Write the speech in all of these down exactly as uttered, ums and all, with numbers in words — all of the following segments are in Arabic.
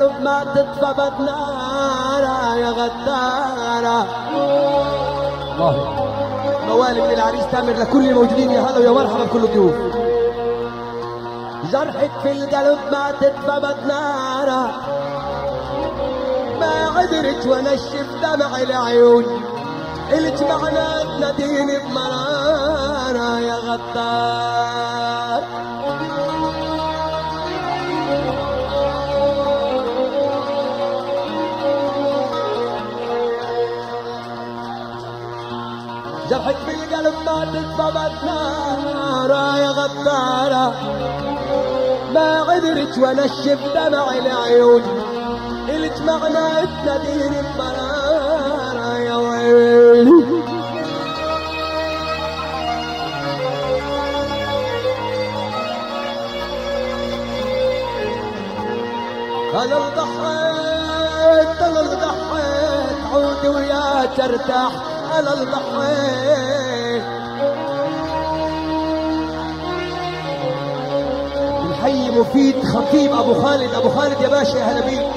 القلب ما تطفى بدنارة يا غدارة. موالي من العريس تامر لكل الموجودين يا هلا ويا مرحبا بكل الضيوف. جرحك في القلب ما تطفى بدنارة، ما قدرت ونشف دمع العيون، قلت معنا تناديني بمرارة يا غدار. جرحك في القلب ما تطفى بدنارة يا غدارة، ما قدرت ونشف دمع العيون، قلت معنا تناديني بمرارة يا ويلي. انا ضحيت انا ضحيت عودي ويا ترتاح، انا ضحيت. الحي مفيد خطيب ابو خالد، ابو خالد يا باشا يا هلا بيك.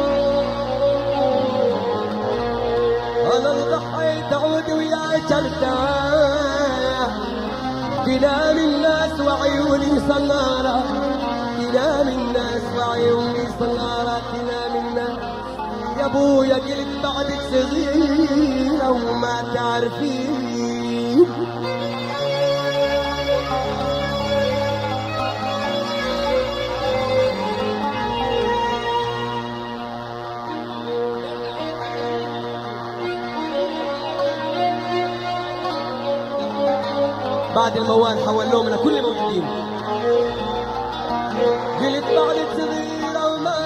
انا ضحيت عودي ويا ترتاح، تنام الناس وعيوني صنارة، تنام الناس وعيوني صنارة، تنام الناس. يا ابويا قلت بعدك صغيرة وما تعرفين، بعد الموال حولوهم لكل الموجودين. قلت بعدك صغيرة وما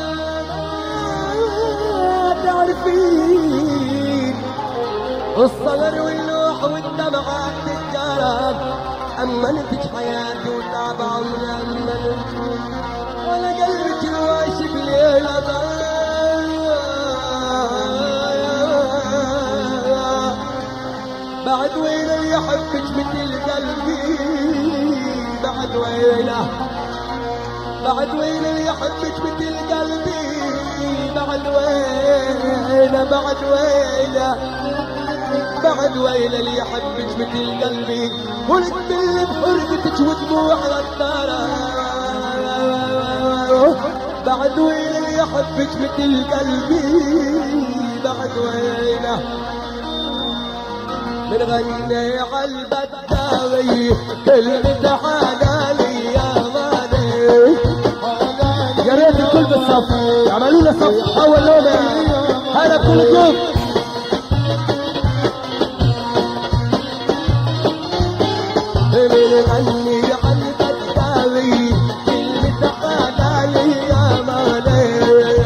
تعرفين، الصغر واللوح والدمعة تتجارب، أمنتك حياتي وتعب عمري أمنت، وأنا قلبك الواشي بليلة ضايع. بعد وين اللي يحبك مثل قلبي، بعد وينه بعد وين اللي يحبك مثل قلبي، بعد وينه بعد وينه بعد وينه اللي يحبك مثل قلبي، ولد باللي بحرقتك ودموع غدارة. بعد وين اللي يحبك مثل قلبي، بعد وينه. بنغني عالبداوي كلمة حلالي يا غالي، يا ريت الكل بالصف عملوا لنا صف اول لومه هلا كل الضيوف. بنغني عالبداوي كلمة حلالي يا غالي،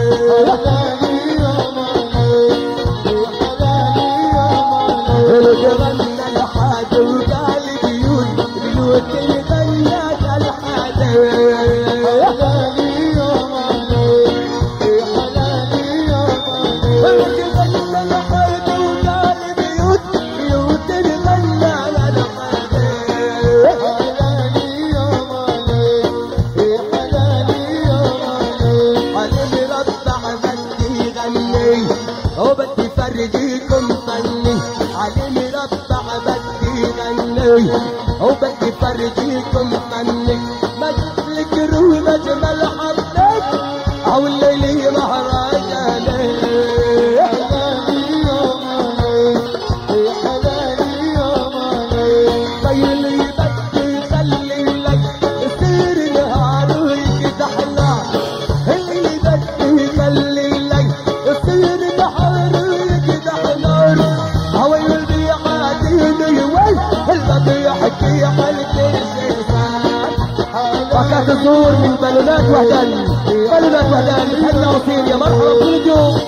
غنى الحاجة وقال بيوت بيوت الغنات الحاجة، حلالي يا مالي حلالي يا مالي. غنى الحاجة وقال بيوت بيوت الغنات الحاجة، حلالي يا مالي حلالي يا مالي. علمي ربع بدي غني وبدي فرجيكم فني، علمي ربع بدي غني وبدي فرجيكم فني، مجدك روح مجمل حبك او الليلي مهرجاني. حلالي يا مالي حلالي يا مالي. طيلي بدي خلي لك يصير نهار ويفتحنا، اللي بدي خلي لك يصير نهار ويفتحنا. هوي البي عاديني وين البدي يحكي حلقي الشيطان. وكانت الزور من بالونات وهدان، بالونات وهدان بتهنى وصير يا مرحبا كل اليوم.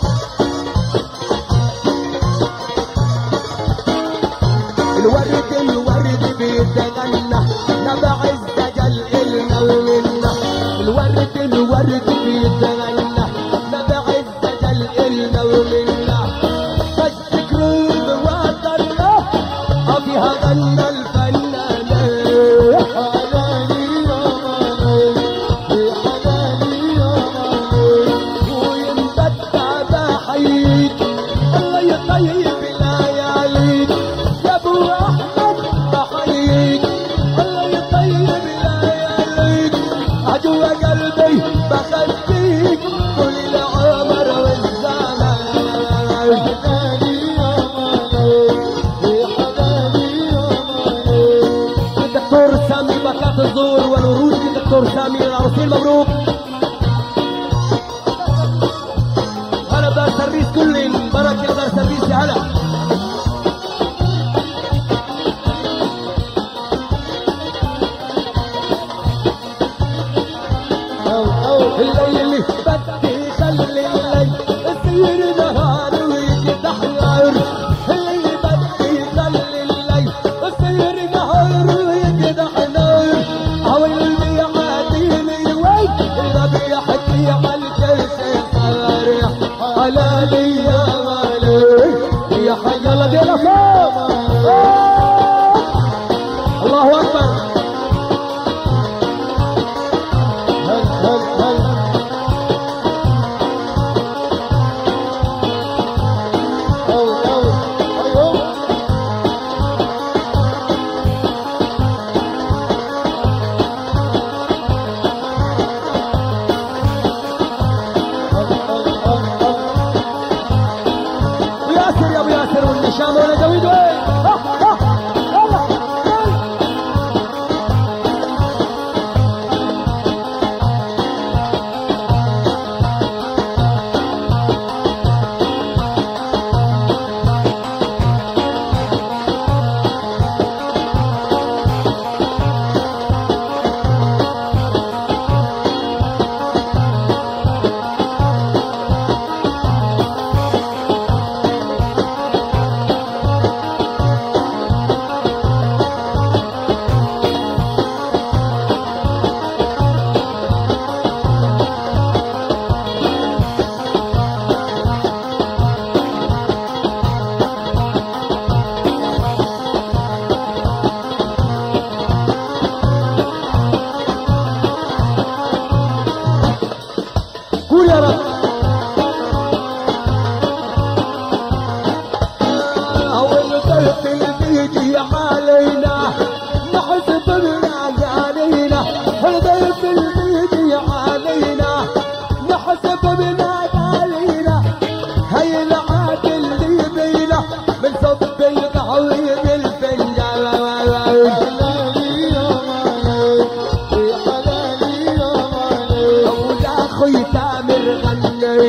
الورد الورد بيتغنى نبع الزجل إلنا ومنا، الورد الورد بيتغنى نبع الزجل إلنا ومنا. فالذكر بوطننا فيها غنى الفنان، حلالي يا مالي حلالي يا مالي.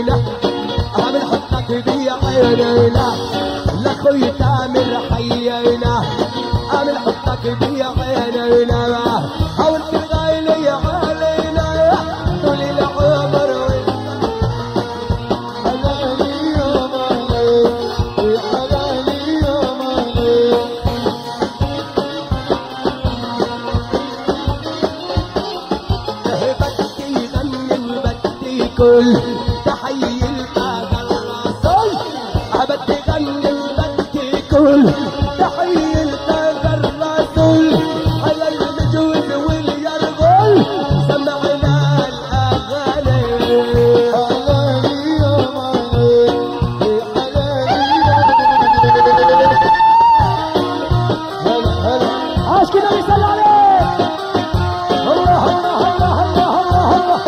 عينينا عامل حطك بيا عينينا لأخوي تامر حيينا عامل حطك بيا عينينا حاول تغالي علينا طول العمر حلالي يا مالي حلالي يا مالي بدي غني وبدي كل تحيي القادر الرسول بدي غني وبدي كل تحيي القادر الرسول على المجود واليرغل سمعنا الاغاني حلالي يا مالي حلالي هلا هلا عاش كده بيسال عليك الله الله الله الله الله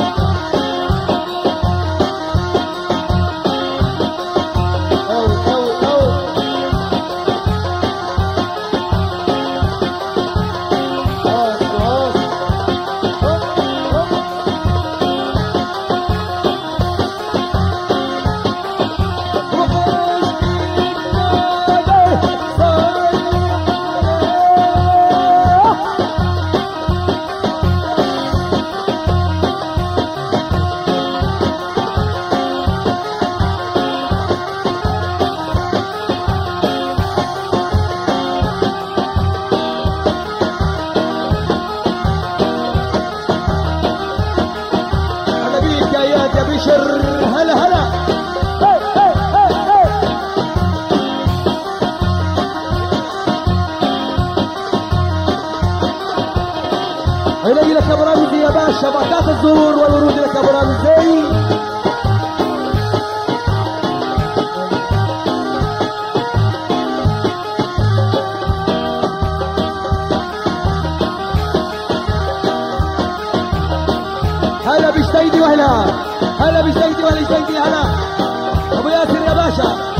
الله أو أو أو أنا بيك يا بشر هلا هلا هي هي هي هي عيني لك ابو رمزي يا باشا بركات الزهور والورود لك ابو رمزي هلا بجتيدي وهلا هلا بجتيدي وهلا جتيدي هلا ابو ياسر يا باشا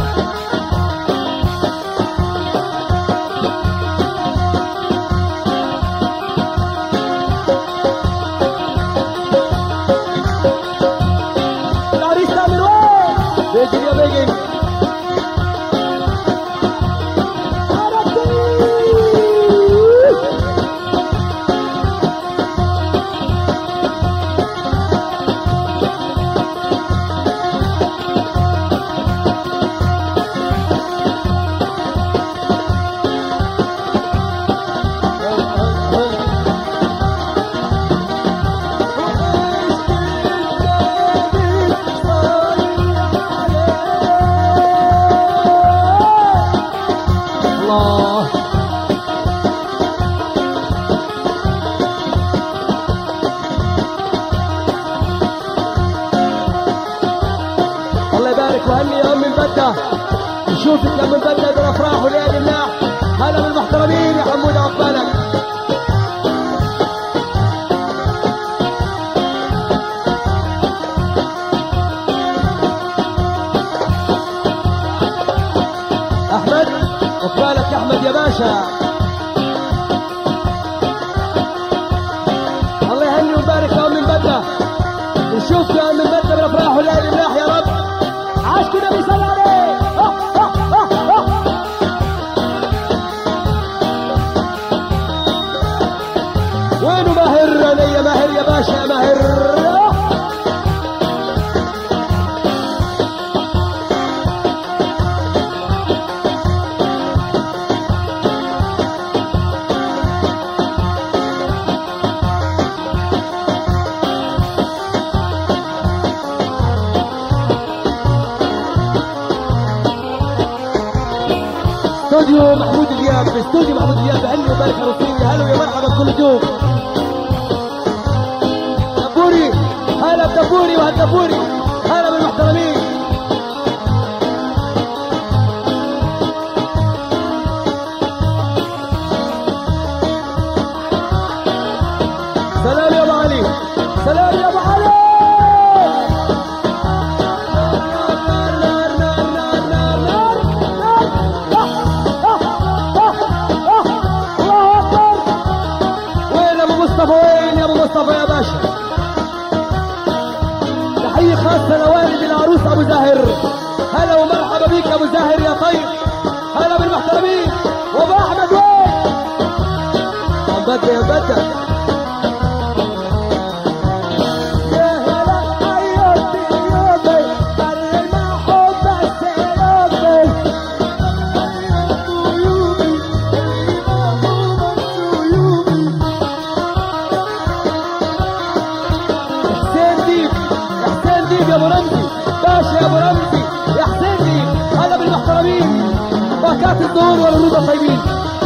العريس تامر وين بيجي يا بيجي الله الله يبارك وهني يا ام من بدة نشوفك يا من بدة بالافراح وليالي الناح هلا بالمحترمين يا حمود عقبالك احمد عقبالك يا احمد يا باشا الله يهني ويبارك يا ام من بدة نشوفك يا ام من بدة بالافراح وليالي الناح يا رب عاش كده بيسال عليك آه آه آه آه. وينه ماهر انا يا ماهر يا باشا يا ماهر استوديو محمود دياب استوديو محمود دياب هني وبارك يا رسولي هلا يا مرحبا بكل ضيوف دبوري هلا بدبوري وهالدبوري هلا بالمحترمين سلام يا ابو علي سلام يا ابو علي مصطفى وين يا ابو مصطفى يا باشا تحية باشا يا ابو رمزي يا حسيني هلا بالمحترمين بركات الدور والرضا الطيبين.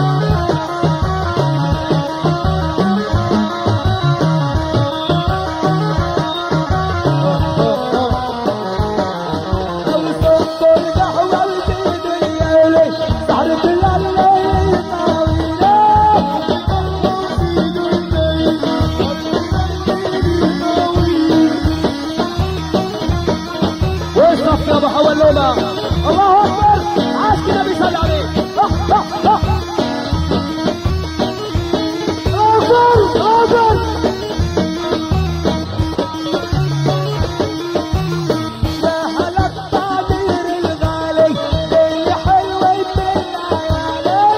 واشرف يا ابو حولوله الله اكبر عاش كده بيصلي عليه. اوفر اوفر يا هلا التعبير الغالي اللي حلوه بالليالي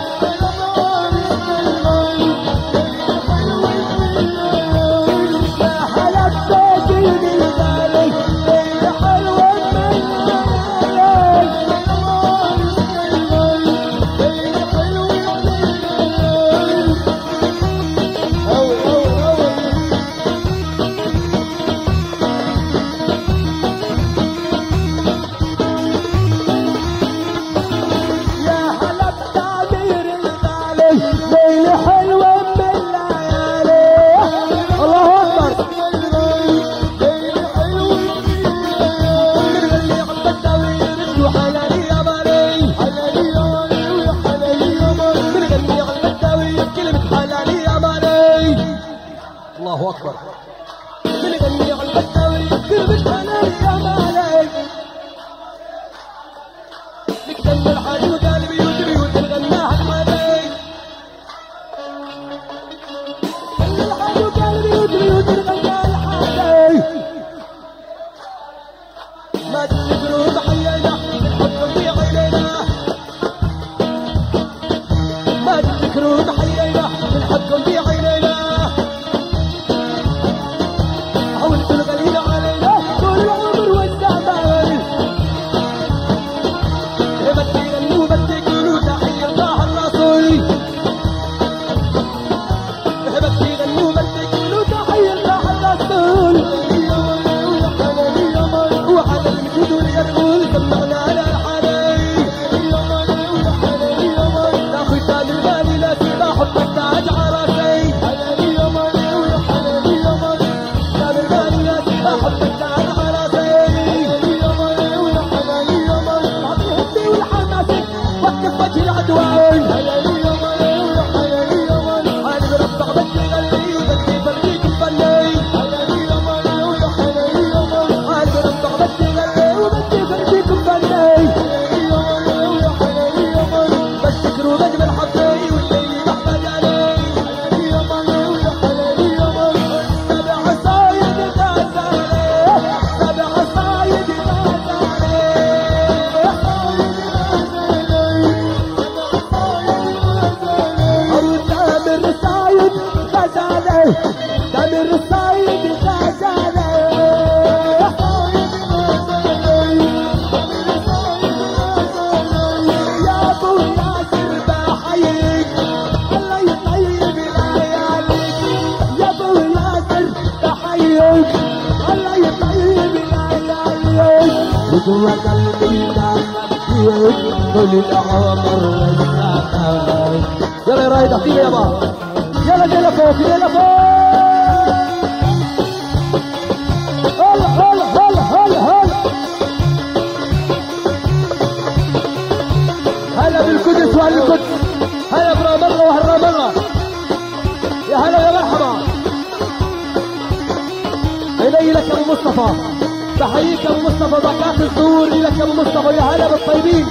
يا هلا التعبير الغالي اللي حلوه الله اكبر بنغني على البداوي كلمة حنان يا مالي نكتب الحاج وقال بيوت بيوت نغناها الحنين الحاج وقال بيوت بيوت نغناها الحنين ما تذكروا بحيينا نحطكم في عينينا ما تذكروا بحيينا نحطكم في عينينا حولتوا الغليل علينا طول العمر والزمان بدي غنوا بدي يقولوا تحية الله الرسول بدي غنوا بدي يقولوا تحية الله الرسول وعلى المجد يقول سمعنا على الحنين لا ختام المال لا سلاح التاج على راسي احب التاج على راسي اعطيه والحماسي وقف وجه العدوان انا برفع بدي غني وبدي فرجيكم فني انا برفع بدي غني وبدي فرجيكم فني بشكروا نجم الحظي والليل محمد علي سبع صايد غزالي سبع صايد غزالي او تامر صايد غزالي تامر صايد غزالي يا ابو ياسر بحييك الله يطيب لياليك يا ابو ياسر بحييك الله يطيب لياليك وجوا قلبي دافيك كل العمر رزقك. يلا يا رايد احكي يابا يلا يلا فوق يلا فوق هلا هلا هلا هلا هلا هلا بالقدس واهل القدس هلا برام الله واهل رام الله يا هلا يا مرحبا إلي لك ابو مصطفى تحييك ابو مصطفى بركات الظهور لك ابو مصطفى يا هلا بالطيبين.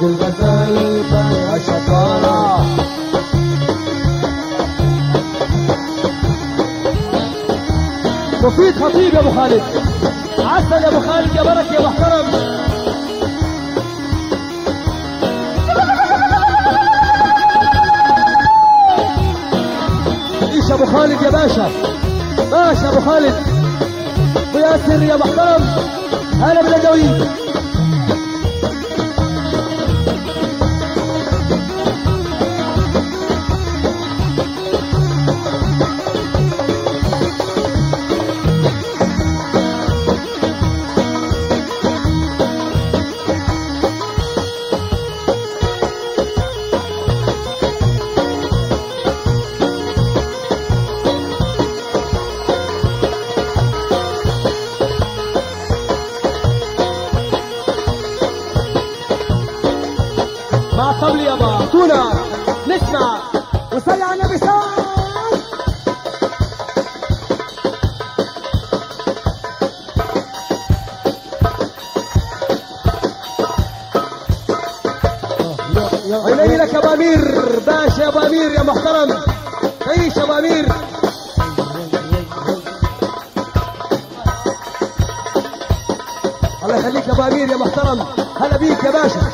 الغزال فيها شطارة. مفيد خطيب يا ابو خالد، عسل يا ابو خالد، يا بركه يا محترم. عيش يا ابو خالد يا باشا، باشا يا ابو خالد وياسر يا محترم. هلا بالجوي. مع الطبل يابا تونا نسمع وصلي على النبي صلى. عيني لك يا ابو امير، باشا يا ابو امير يا محترم، عيش يا ابو امير. الله يخليك يا ابو امير يا محترم، هلا بيك يا باشا.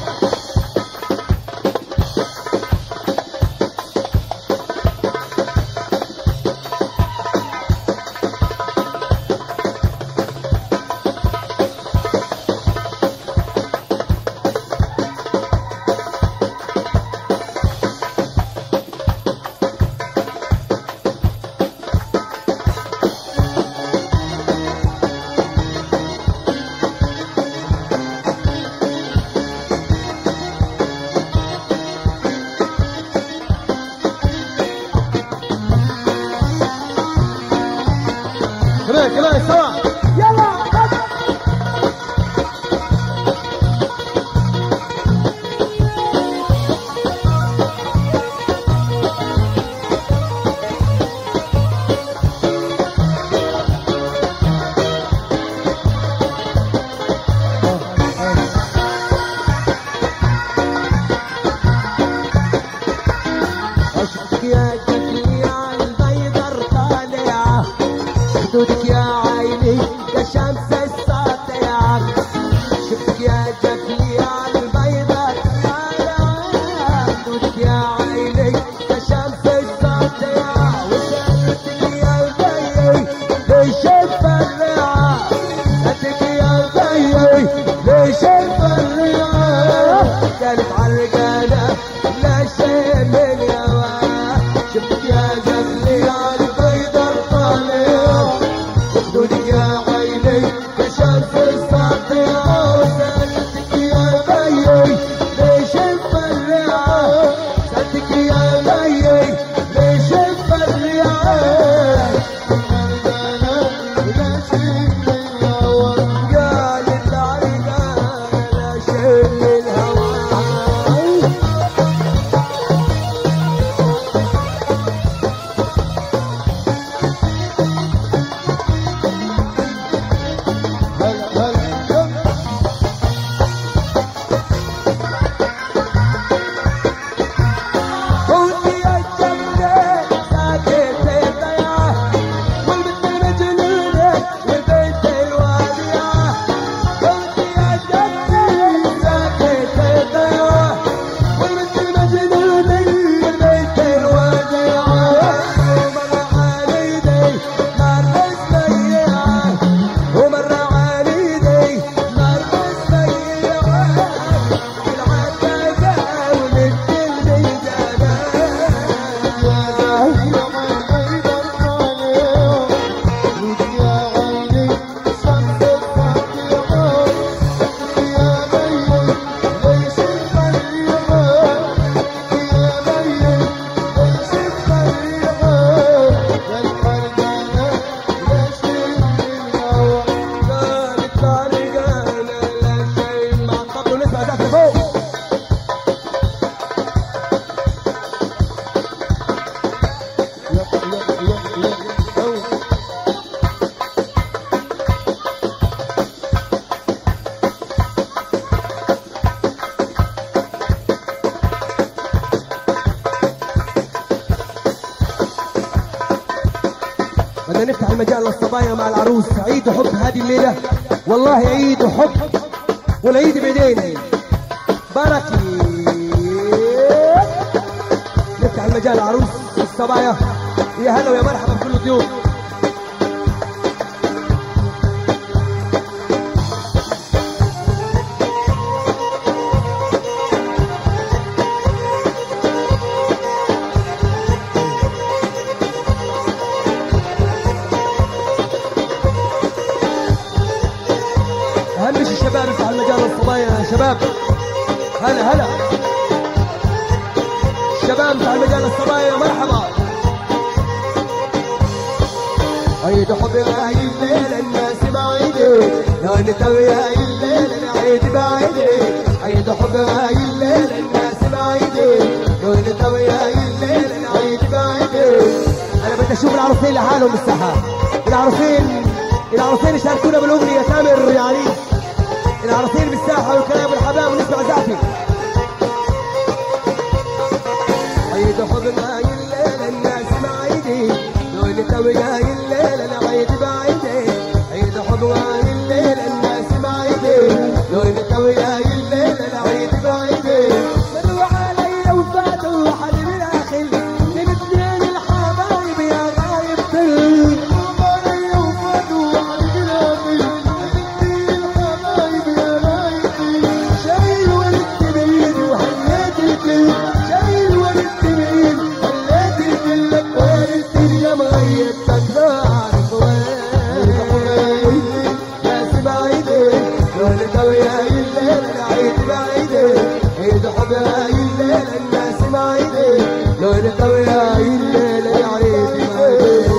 بدنا نفتح المجال للصبايا مع العروس. عيد حب هذه الليلة، والله عيد حب، والعيد بيدينا بركي. نفتح المجال للعروس والصبايا. يا هلا ويا مرحبا بكل الضيوف. همش الشباب يفتح المجال للصبايا يا شباب. هلا هلا الشباب يفتح المجال للصبايا، مرحبا. عيد حب هاي الليلة الناس بعيدة، لو نتوي هاي الليلة العيد بعيدة. عيد حب هاي الليلة الناس بعيدة، لو نتوي هاي الليلة العيد بعيدة. أنا بدي أشوف العروسين لحالهم بالساحة. العروسين العروسين يشاركونا بالأغنية. تامر يا علي، العروسين بالساحة والكلام والحباب ونسمع زعفي. عيد حب هاي الليلة الناس بعيدة، لو نتوي هاي الليلة العيد بعيدة. عيد حب هاي الليلة الناس بعيدة، لو نتوي هاي الليلة العيد بعيدة. مروا علي وفاتوا حد من الآخر، من اثنين الحبايب يا غايب كل. مروا علي وفاتوا حد من الآخر، من اثنين الحبايب يا غايب كل. شايل ورد بيد وحليت الكل، شايل ورد بيد حليت الكل. لك ورد يا مغيب تكرار خويل. ناس بعيدة، لو نتوي هاي الليلة العيد بعيدة. عيد حب هاي الليلة الناس بعيدة، لو نتوي هاي الليلة العيد بعيدة.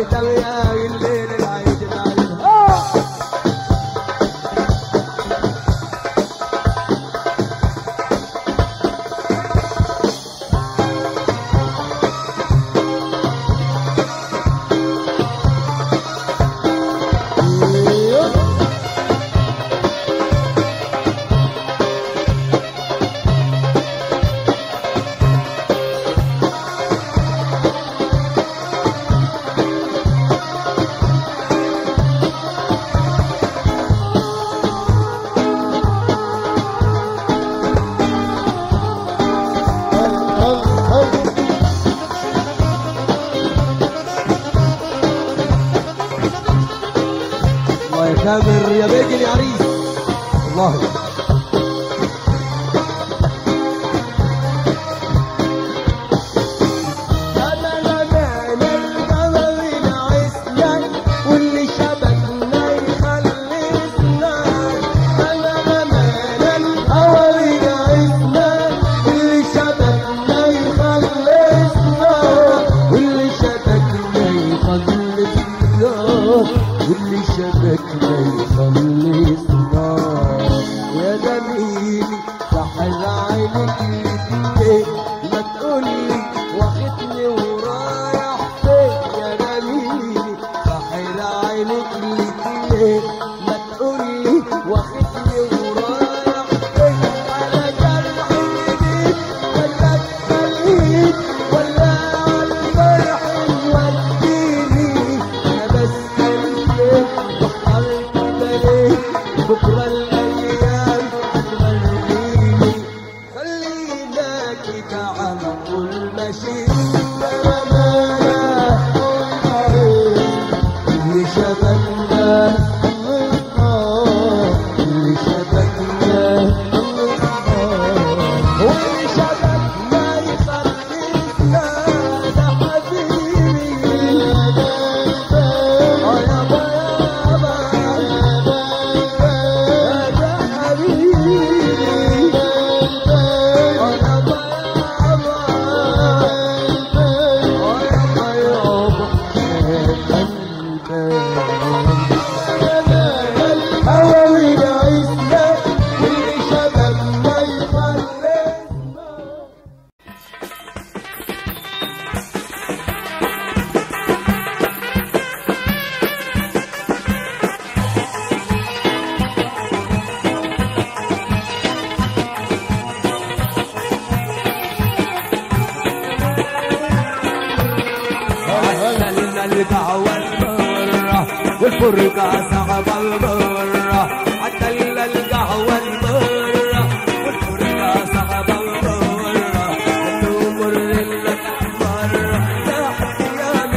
ويا الليل العيد بعيد. تامر يا باجي يا عريس الله. واللي شبكنا يخلصنا يا جميلي سحر عينك ليه ما تقولي واخدني ورايح فين يا جميلي سحر عينك ليه ما تقولي واخدني ورايح فين على جرح جديد ولا تخليك ولا على الجرح نوديني انا بسأل بكرة الأيام تمريني خلينا كده على طول ماشيين رمانا اللي شبكنا اللي شبكنا واللي شبكنا يخلينا ده حبيبي يا بابا القهوة المرة والفرقة صعب المرة عدلنا القهوة المرة والفرقة صعب المرة تمر لك مرة يا حيام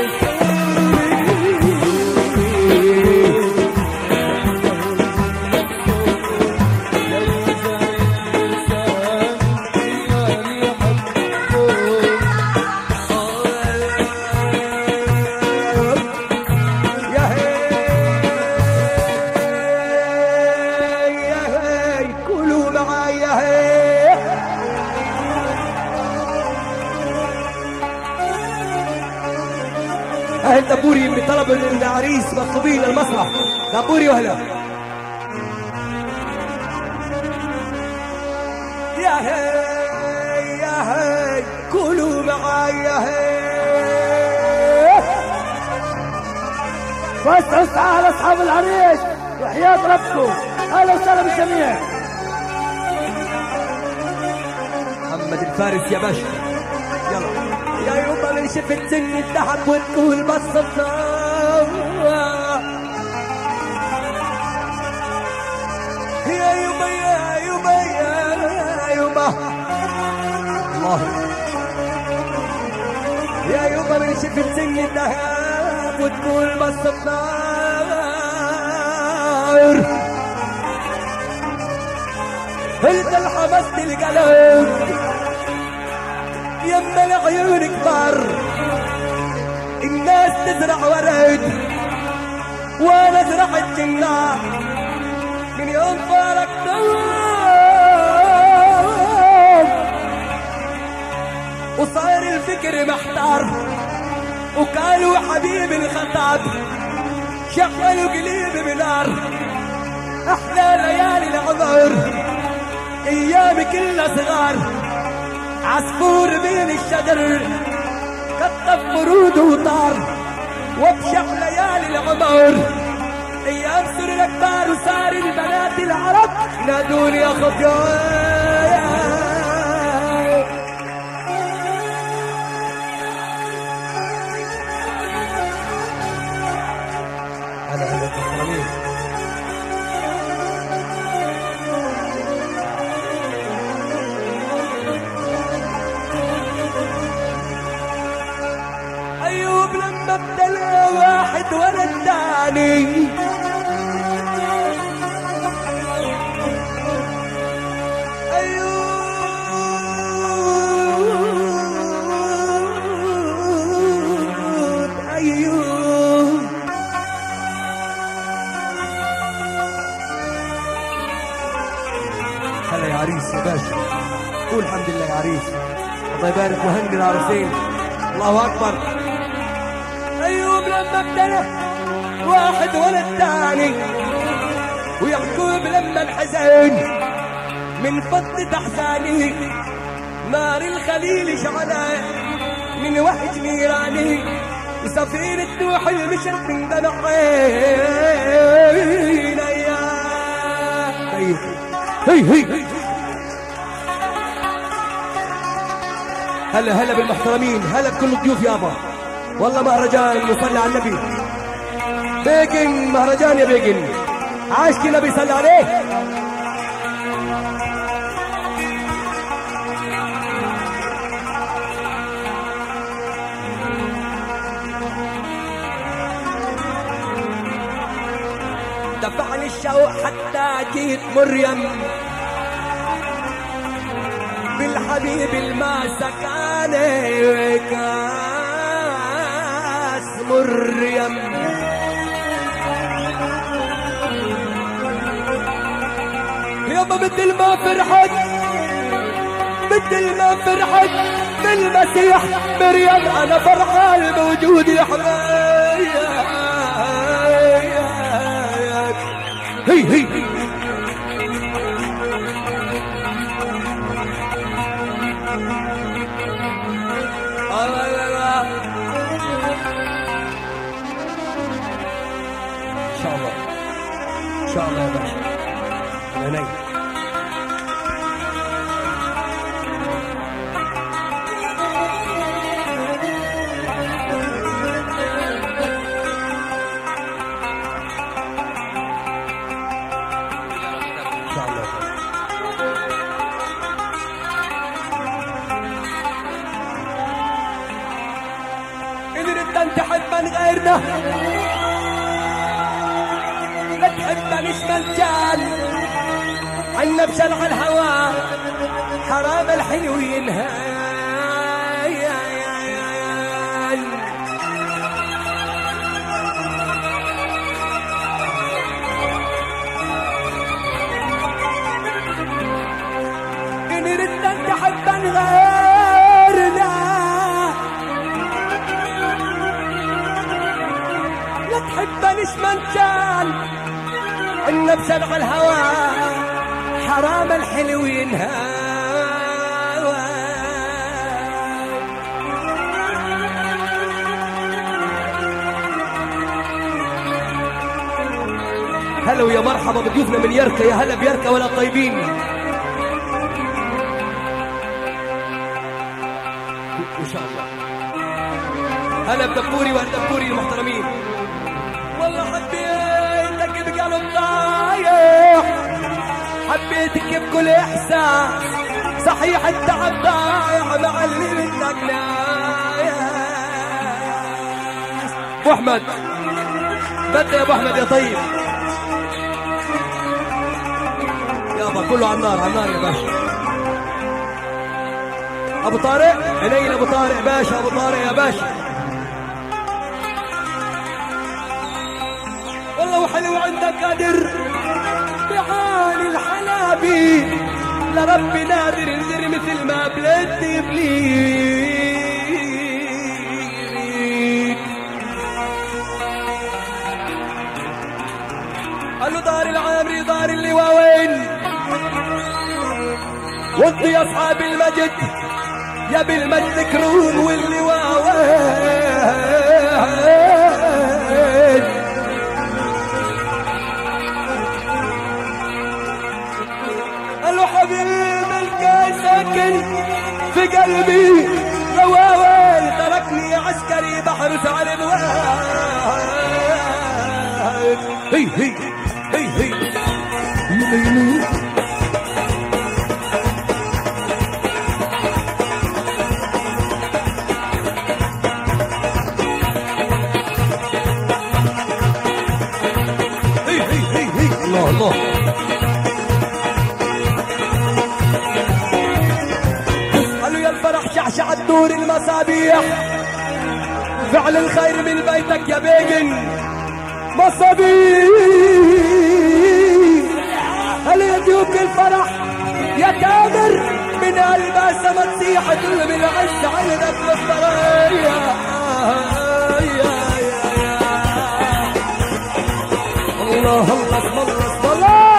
اهل دبوري اللي طلبوا العريس مطلوبين المسرح. دبوري وهلا يا هي يا هي كلوا معايا هي وسعوا على اصحاب العريس وحياة ربكم. اهلا وسهلا بالجميع. محمد الفارس يا باشا يلا يا يوم اللي شفت سن الذهب وتقول بس يا يوم يا يوم يا يوم الله يا يوم اللي شفت سن الذهب وتقول بس النار انت الحمست القلب يما العيون كبار الناس تزرع ورد وانا زرعت جنة من يوم فارقتهم وصار الفكر محتار وقالوا حبيبي الخطاب شغلوا قليبي بنار. احلى ليالي العمر ايامي كلها صغار، عصفور بين الشجر قطف ورود وطار، وابشع ليالي العمر ايام صر الكبار وصار البنات العرب نادوني يا خفيان. هلا هلا تحرمين. ايوب لما ابتلى واحد ورا الثاني، هلا يا عريس يا باشا، قول الحمد لله يا عريس، الله يبارك وهني العروسين، الله اكبر. ايوب لما ابتلى واحد ولد ثاني، ويعقوب لما انحزن من فضة احزاني، نار الخليل شعلة من وحج نيراني، وسفينة نوح المشت من دمعين. هي هي هي هلا هلا بالمحترمين، هلا بكل الضيوف يابا، والله مهرجان نصلي على النبي. بيجن مهرجان يا بيجن، عاشق النبي صلى عليه. دفعني الشوق حتى جيت مريم، بالحبيب الما سكاني كاس مريم. يابا مثل ما فرحت مثل ما فرحت بالمسيح مريم، انا فرحان بوجود الحبايب. هي هي ان شاء الله ان شاء الله يا باشا عيني. انت تحب من غيرنا، لا تحبنيش ملجان، عنا بشرع الهوى حرام الحلو ينهى. ان ردت انت تحب من غيرنا، لا تحبنيش منجان، عنا بشرع الهوى حرام الحلو ينهى. هلا ويا مرحبا بضيوفنا من يركا، يا هلا بيركا ولا طيبين. ان شاء الله هلا بدبوري والدبوري المحترمين. والله حبيتك بقلب ضايع، حبيتك بكل احساس، صحيح التعب ضايع معلمتك ناس. ابو احمد بدي يا ابو احمد يا طيب يابا، كله على النار على النار يا باشا. ابو طارق عيني، ابو طارق باشا، ابو طارق يا باشا. والله وحلو عندك قادر بعالي الحلابي، لربي نادر انذر مثل ما بلدت بليد. قال له دار العامري دار اللواوين، وانتوا يا اصحاب المجد يا بالمجد كروم واللواوين. قال له حبيب الكاي ساكن في قلبي لواوين، تركني عسكري بحرس على الواد. هي هي هي هي يمين هي هي هي هي الله الله. قالوا يا الفرح شعشع الدور المصابيح، فعل الخير من بيتك يا بيجن مصابيح. هل يديوك الفرح يا تامر من الباسة ما تصيح تقول بالعز عندك بالطرية. الله الله اسم الله اسم الله.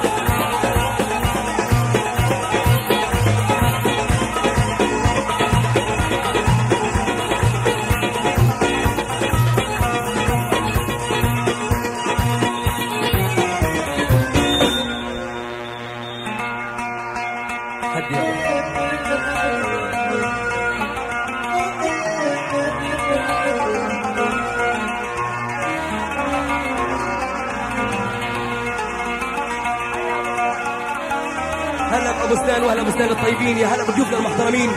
هلا بأبو سنان وهلا بسنان الطيبين، يا هلا بضيوفنا المحترمين.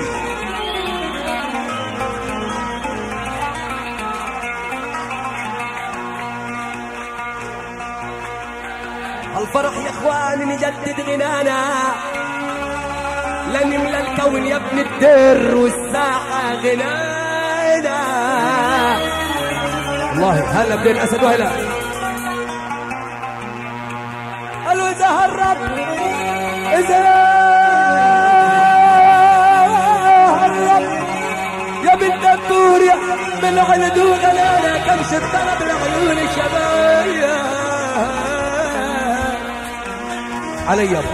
الفرح يا اخواني نجدد غنانا، لنملى الكون يا ابن الدر والساحة غنانا. والله هلا بدين الأسد وهلا. قالوا إذا هالرب إذا هالرب يا بنت الدور يا من عنده غنانا، كم شطنا بالعيون الشبايا علي يابا.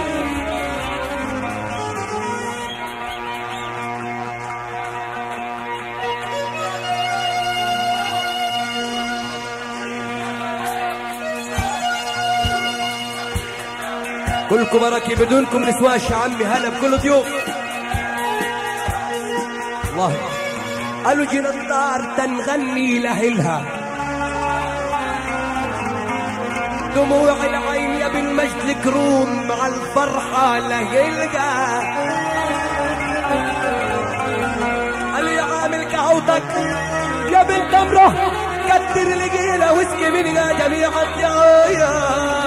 كلكم بركي بدونكم نسواش يا عمي. هلا بكل ضيوف. الله قالوا جينا الدار تنغني لهلها، دموع العين يا بن مجد الكروم مع الفرحة لهلقى. قالوا يا عامل كعوتك يا بن تمره، كتر لقينا واسقي منها جميع الدعايا.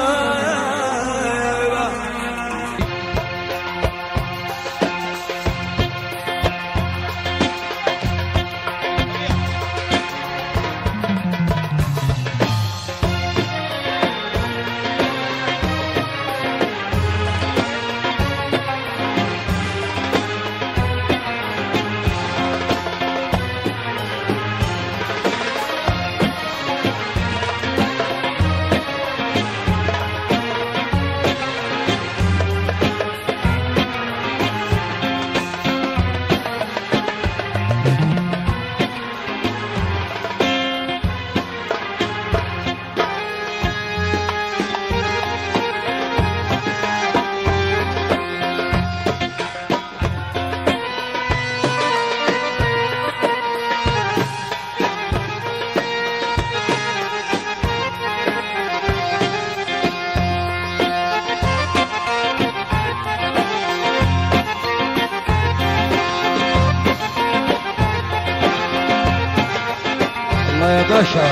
يا باشا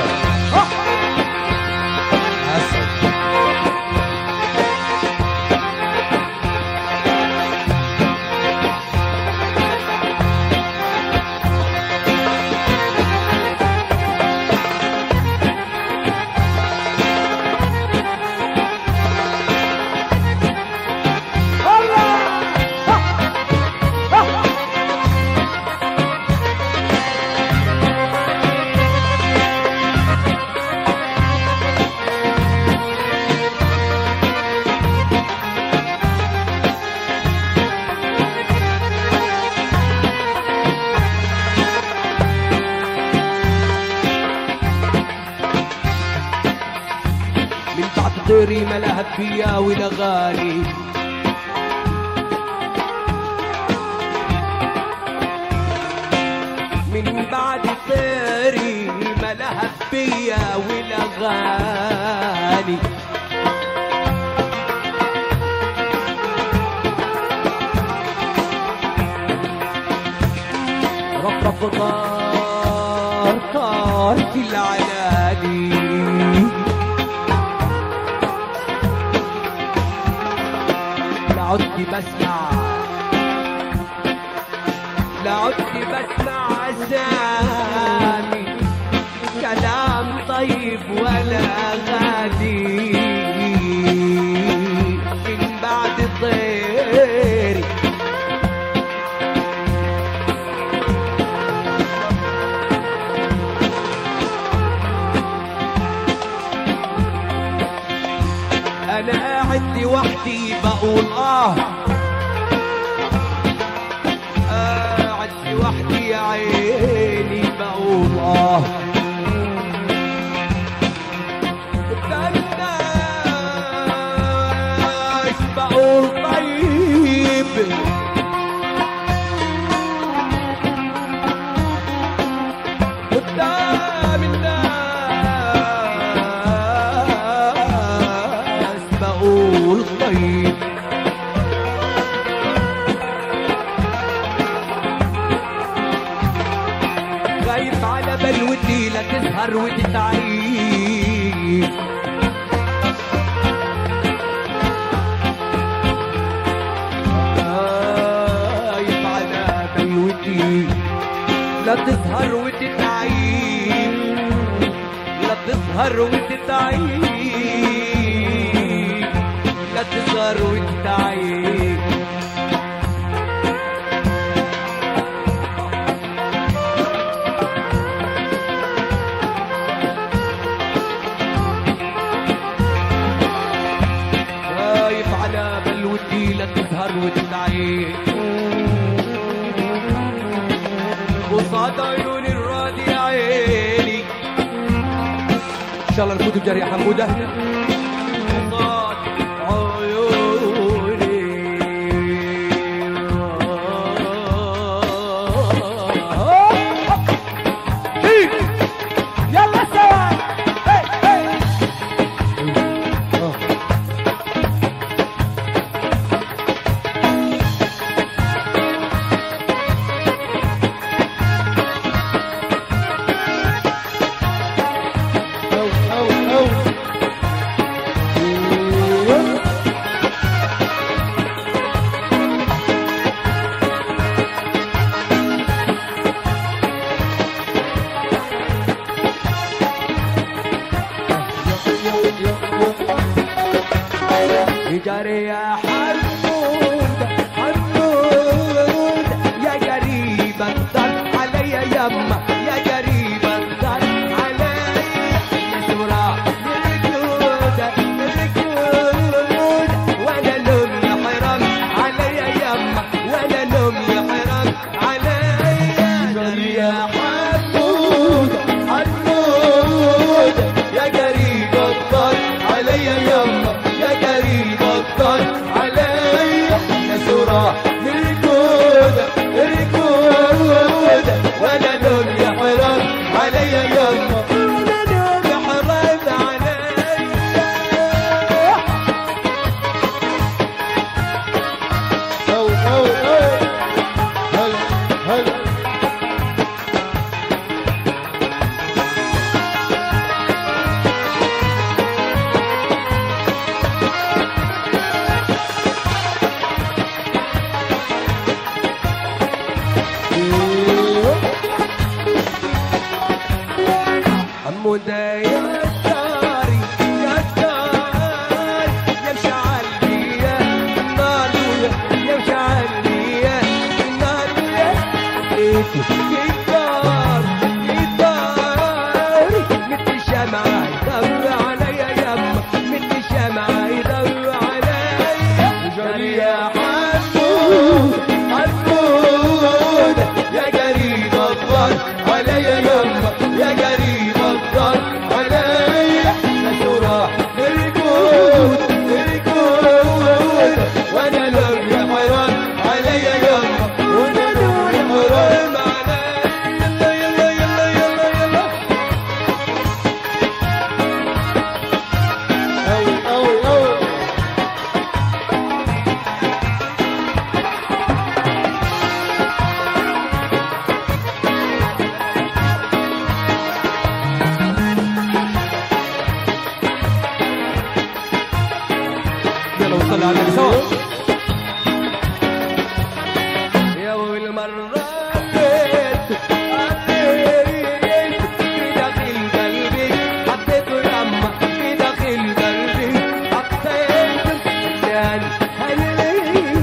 طيري ما لها فيا ولا غالي. من بعد طيري ما لها فيا ولا غالي. رفرف طار طار في العلالي. لا عدت بسمع لا عدت بسمع أسامي كلام طيب ولا غالي. من بعد طيري أنا قاعد لوحدي بقول آه قاعد لوحدي يا عيني بقول آه. قدام الناس بقول طيب قدام الناس بقول طيب. غايب على بلوتي لا تسهر وتتعيب. غايب على بلوتي لا تسهر وتتعيب. لا تسهر وتتعيب. لا تسهر وتتعيب. خايف على بلوتي لا تسهر وتتعيب. قصاد عيون الراضي يا عيني ان شاء الله نفوت بجري يا حموده. قصاد عيوني يلا سوا جري يا حمود حمود يا قريب الضل عليا يما يا قريب الضل عليا سورة الركود الركود وانا لوم يا حرام عليا يما وانا لوم يا حرام عليا. جري يا حمود حمود يا قريب الضل عليا يما يا قريب الضل عليا سورة الركود الركود وانا لوم يا حرام عليا يما وانا لوم يا حرام عليا. أو أو أو هلا هلا حمودة يا داري يا داري يا مشعل بيا النار يا مشعل بيا النار ليكي يدار يدار مثل الشمعة يدور عليا يما مثل الشمعة يدور عليا. جري يا حمود حمود يا قريب الضل عليا يما يا قريب الضل عليا سورة الركود صلى على النبي سوا. يا أول مرة حبيت حبيت في داخل قلبي حبيته يما في داخل قلبي حبيت يعني هنيت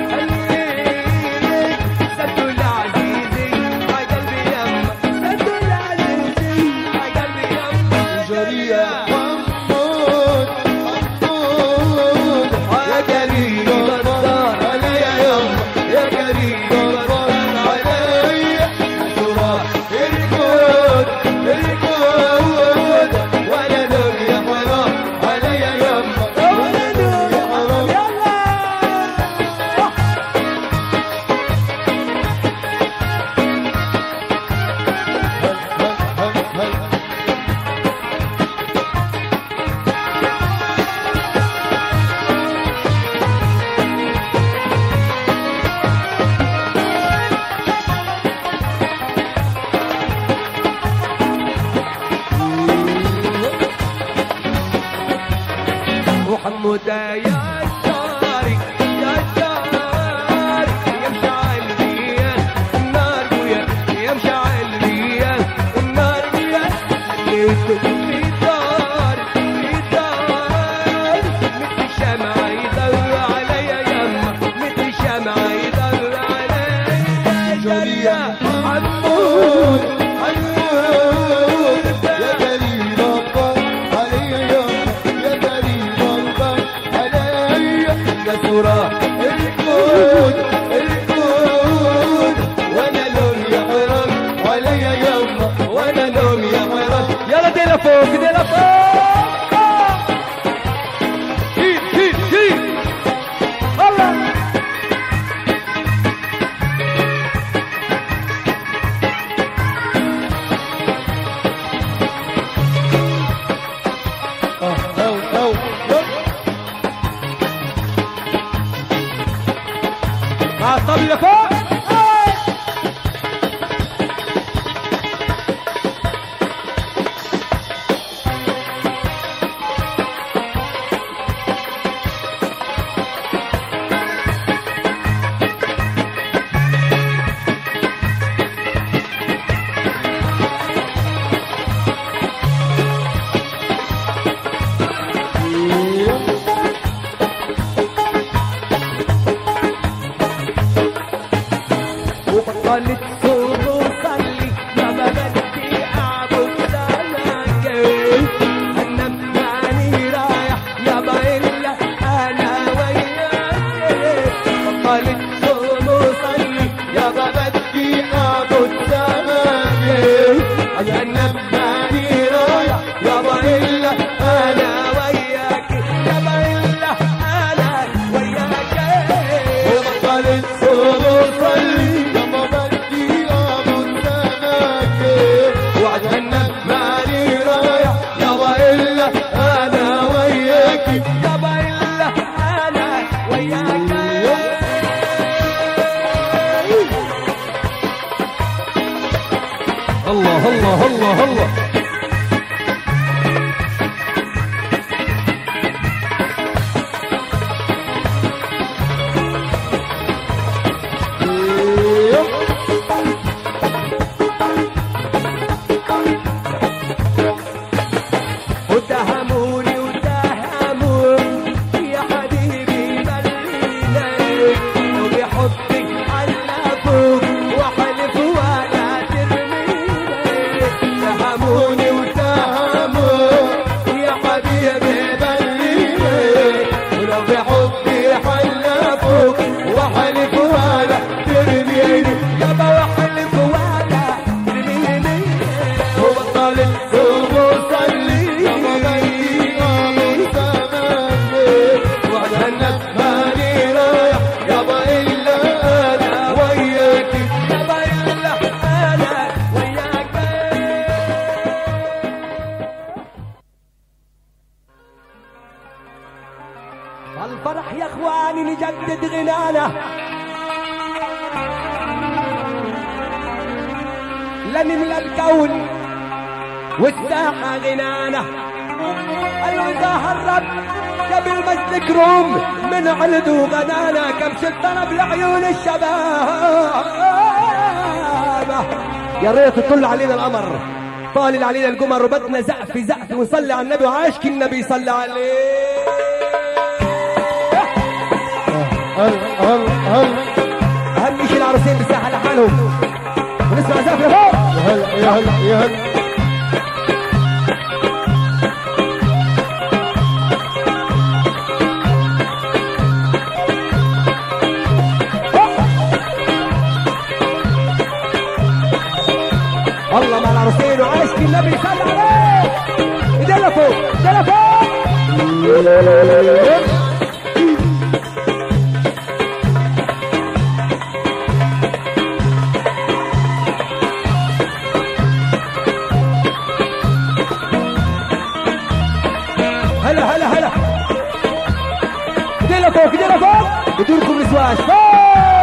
هنيت سدوا العزيزي على قلبي يما سدوا العزيزي على قلبي يما جريح حمود حمود يا قريب غدار عليا يما يا قريب غدار عليا تراح الكود الكود ولا نور يا حرام عليا يما ولا نور يا حرام يلا محمود يا جاري يا جاري يا مشعل بيا النار ويا يا مشعل بيا النار ويا خليته في دار في دار مثل الشمعة يدور عليا يما مثل الشمعة يدور عليا جارية حمود حمود يا قريب الله علي يوم يا قريب الله علي يا ترى الكود الكود وانا لون يا حرام علي يوم وانا نوم يا حرام يلا دينا فوق دينا فوق شيل شيل شيل الله اه او او مع الطبلة فوق وقالت صوم وصلي ما بدي اعبد سماك انا ماني رايح يا بايلا انا وياك وقالت صوم وصلي يا بدي اعبد سماك انا ماني رايح يا بايلا انا وياك يا بايلا انا وياك وقالت صوم وصلي يما بدي أعبد سماك وعد انك ماني رايح يابا الا انا وياك يابا الا انا وياك الله الله الله الله واتهموني واتهموني يا حبيبي ملينا لو بحبك حلفوك وحلف ولا ترمينا اتهموني واتهموني يا حبيبي ملينا ولو بحبك حلفوك وحلف ولا ترميني يابا وحلف ولا ترميني وبطلت صوم وصلي يما بدي أعبد سماك وعد انك ماني رايح يابا الا انا وياك يابا الا انا وياك الفرح يا اخواني نجدد غنانا لنملى الكون والساحة غنانا قال له اذا هرب قبل ما تذكرهم من علد وغنانا كبش الطرب لعيون الشباب. يا ريت تطل علينا القمر، طالع علينا القمر وبدنا زقف زقف ونصلي على النبي وعاشق النبي صلى عليه. هل هل هل اهم شيء العروسين بالساحه لحالهم ونسمع زقف لفوق. يا هلا يا هلا يا هلا. الله مع العروسين وعاشق النبي صلى عليه. ايدينا فوق ايدينا فوق. هلا هلا هلا. ايدينا فوق ايدينا فوق. بدوركم الزواج فوق.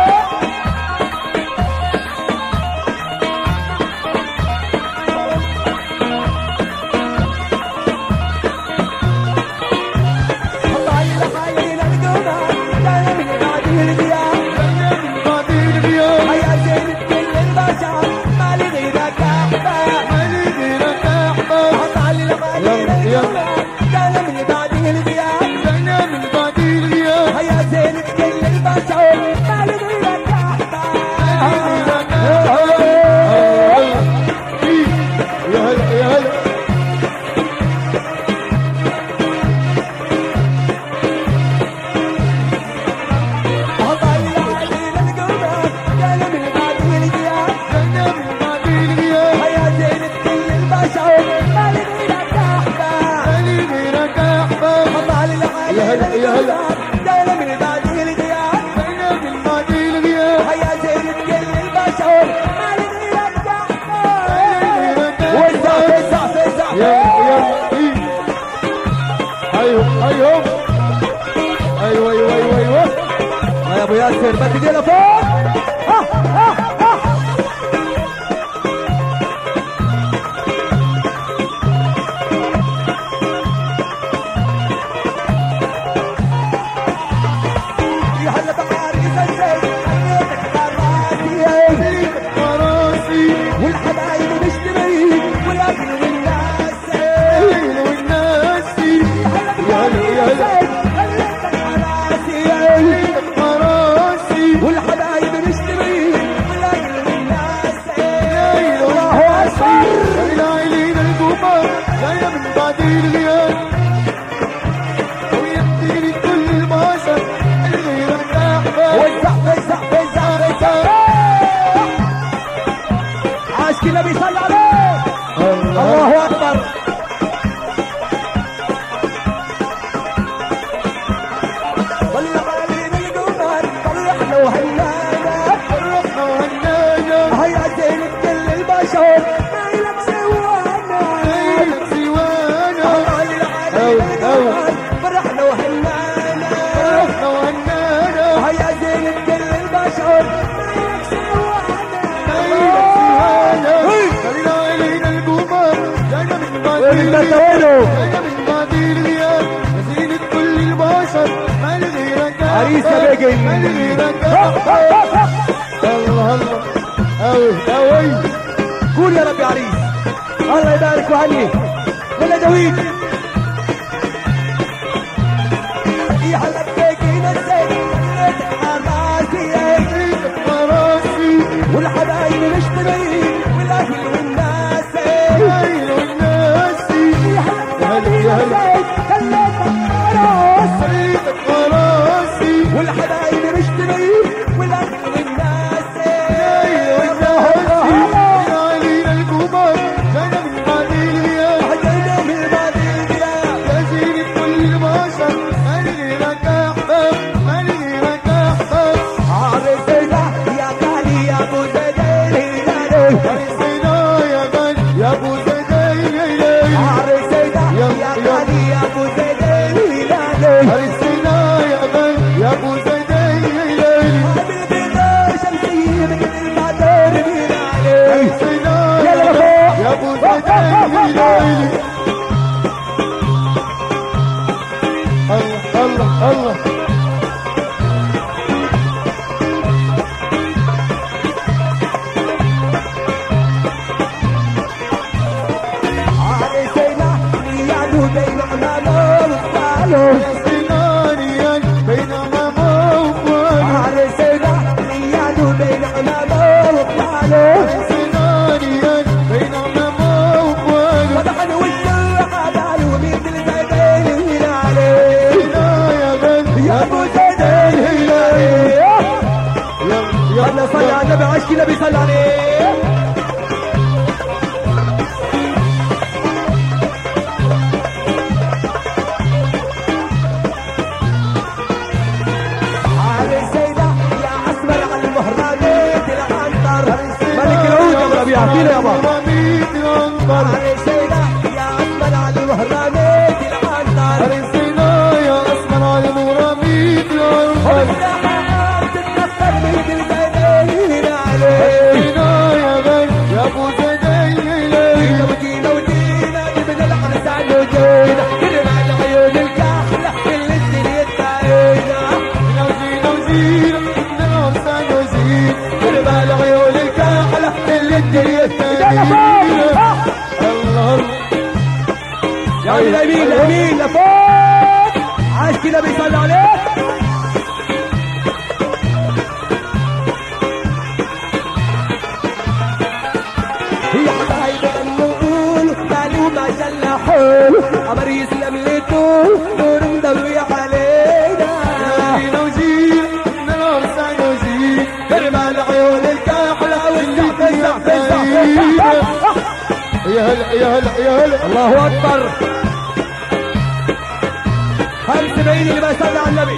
ياسر بدي دينا فوق. ها ها ها. يا هلا بعريس الزين خليتك براسي براسي والحبايب مجتمعين والاهل والناس الاهل والناس. يا هلا بعريس الزين خليتك براسي والحبايب مجتمعين والاهل والناس. الله اكبر. العيلين القمر جايه من بعد الغياب ويبتلي كل البشر الغيرة احباب. وزع وزع وزع وزع. عاشق النبي صلى عليه. الله اكبر. طلع علينا القمر فرحنا وهنانا فرحنا وهنانا. هيا زينة كل البشر ما يلك سوانا ما يلك سوانا. طلع علينا القمر فرحنا وهنانا فرحنا وهنانا. هيا زينة كل البشر ما يلك سوانا ما يلك سوانا. العيلين القمر جايه من بعد الغياب جايه من بعد الغياب زينة كل البشر ما الغيرة عريسة بيجن. ما الغيرة الله الله اوي اوي. قول يا رب يا عريس. الله يبارك وهني ولا دويد. يا هلا بيجينا الزين خليتك حراسي فراسي والحبايب مجتمعين والاهل والناس. الاهل والناس. يا هلا بيجينا الزين خليتك حراسي فراسي والحبايب مجتمعين والاهل والناس. العيلين القمر جايه من بعد الغياب حجينا من بعد الغياب يا زينة كل البشر ما الغيرة احباب ما الغيرة احباب. عرسنا يا غالي يا ابو زيدين هلالي. عرسنا يا غالي يا ابو زيدين هلالي. عرسنا يا غالي بين عمامه وقباله فلسطينيا بين عمامه وقباله عرس دحيان وبين عمامه وقباله فلسطينيا بين عمامه وقباله فتحن وجهه وحداله وميت الزيدين الهلالي يا بن يا ابو زيد الهلالي يلا صلي على النبي عشق النبي صلي عليه على السيدة يا اسمر على المهرانات العنتر ملك العود يا ابو ربيع فينا يابا رميت العنبر على السيدة يا اسمر على المهرانات العنتر فلسطينا يا اسمر على مراميت العنبر تتكسر ميت الزيدين عليه فلسطينا يا بن يا ابو زيد الهلالي ودينا ودينا جبنا الحرسان وجينا كلنا على عيون الكحلة اللي الدنيا تاينا وزينا وزينا من العرسان وزين كلنا على عيون الكحلة اللي الدنيا تاينا الله يا عم الامين الامين لفوق عاش كده بيصلي عليه هي حبايب النقول قالوا ما جلحوا قمر يسلم لطول نور مضوي علينا وزينا وزين من العرسان وزين ارمى العيون الكحلة والزعف الزعف الزعف يا هلا يا هلا يا هلا الله اكبر خمس بعيد اللي ما صلى على النبي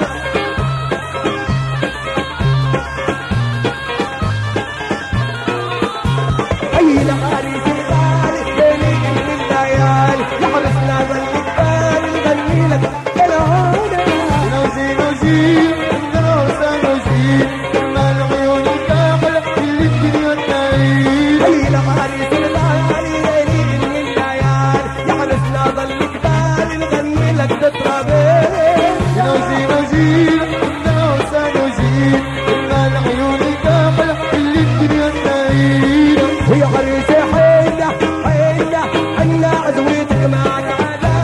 اي لعاريس الغالي ليلي من الليالي يحرسنا بالجبال نغني لك كالعودة وزينا وزين من العرسان وزين ما العيون الكاملة اللي الدنيا تعيد اي لعاريس الغالي ليلي من الليالي يحرسنا بالجبال نغني لك تترابين وزينا وزين من العرسان وزين ما العيون الكاملة اللي الدنيا تعيد ويا عريسي حينا حينا حنا عزويتك معك على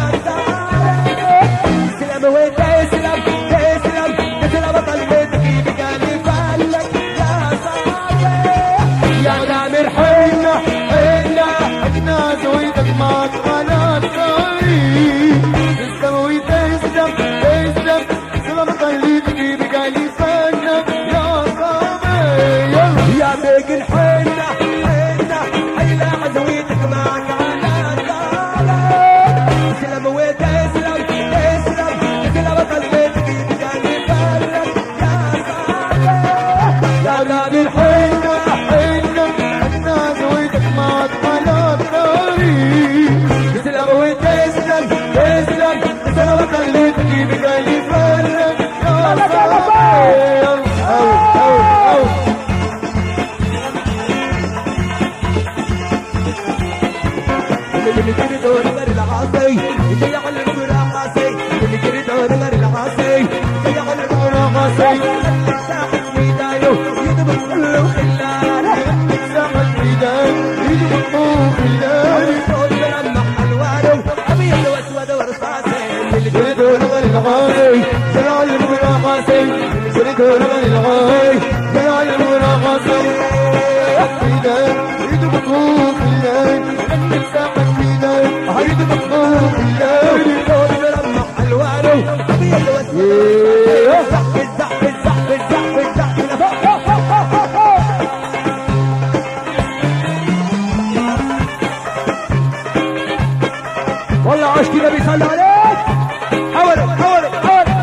سلام وتسلم تسلم تسلم بطل بيتك بقالي فلك يا صاحبي يا تامر حينا حينا حنا زويتك معك على الطريق تسلم وتسلم تسلم تسلم خليتك بقالي فنك يا صاحبي يا بيقن حينا حينا حينا عزويتك معك على سلام وتسلم تسلم تسلم بطل بيتك بقالي فلك يا صاحبي يا تامر حينا حنا حنا زويتك معك على الطريق تسلم وتسلم تسلم تسلم خليتك بقالي فلك يا اللي كده دور غير العاصي اللي يعلم العاصي اللي كده دور غير العاصي اللي يعلم العاصي ساحة ميدانه يدبر كله خلانه ساحة ميدان يجب خلال صوت لمح الوانه ابيض واسود ورصاصي اللي كده دور غير العاصي جلال المناقصي دور غير العاصي جلال المناقصي ميدان يجب خلال ساحة ميدان يجب خلال صوت لمح الوانه ابيض واسود الزحف الزحف الزحف الزحف الزحف والله عشق النبي صلى عليه حاولوا حاولوا حاولوا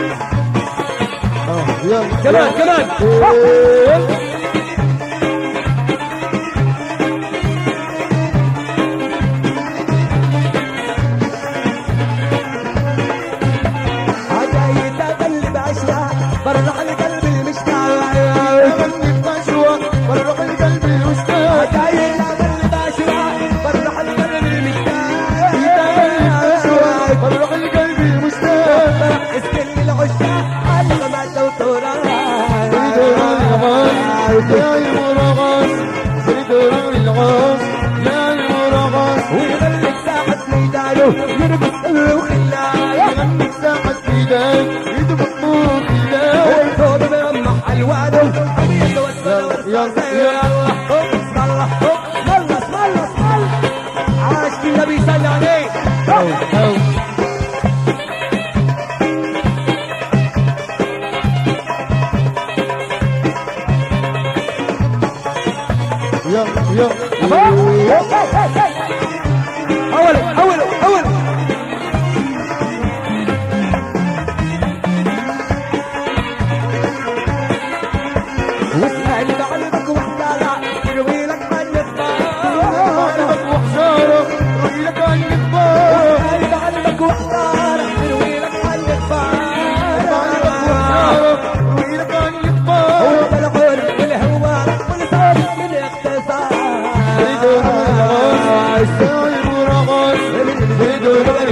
كمان كمان عجايب تقلب اشياء فرح القلب المشتاق تغني بنشوة فرح القلب المشتاق عجايب تقلب اشياء فرح القلب المشتاق فرح القلب المشتاق اسكن العشاق على ما توترا دور الغمام وخلاي يغني ساعة ايدك يدبق مو خلاي والثوب مرمح الوانه ابيض واسود يلا يلا هوب اسم الله هوب اسم الله اسم الله اسم الله عاش النبي صلى عليه يلا يلا اول اول اول واسمعني بعلمك وحدانا يروي لك من بعلمك وحشارة روي لك عن الكبار اسمعني بعلمك وحدانا يروي لك من بعلمك وحشارة روي لك عن الكبار هو العون والهوار والصوت من اقتصاد بدون رغاز سايب ورغاز بدون